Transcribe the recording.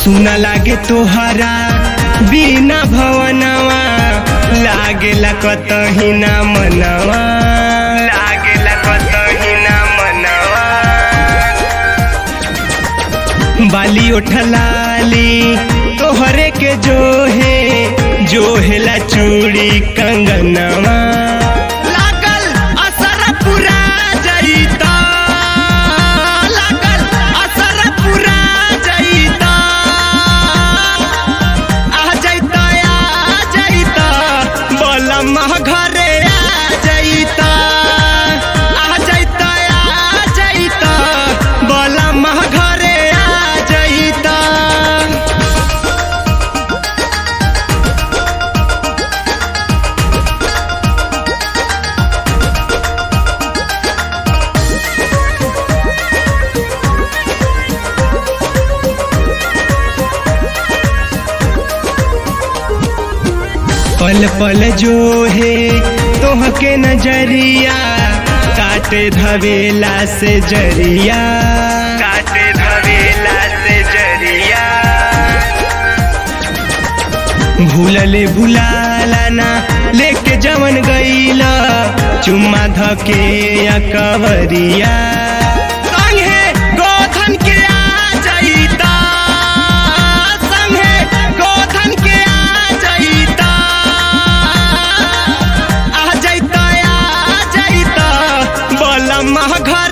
सुना लागे तोहरा बिना भवनवा, लागेला कतही ना मनवा, लागेला कतही ना मनवा। बाली उठलाली तोहरे के जोहेला चूड़ी कंगनवा। लागल असर पूरा जईता, लागल असर पूरा जईता, आ जईता बलम घरे आ जईता, आ जईता बलम घरे आ जईता। पल पल जो है तोहके नजरिया, काटे धवेला से जरिया, काटे धवेला से जरिया। भूलले भुलाला ना लेके जवन गईला, चुम्मा धके या कवरिया। संगे गोधन के आ जईता, संगे गोधन के आ जईता, आ जईता बलम घर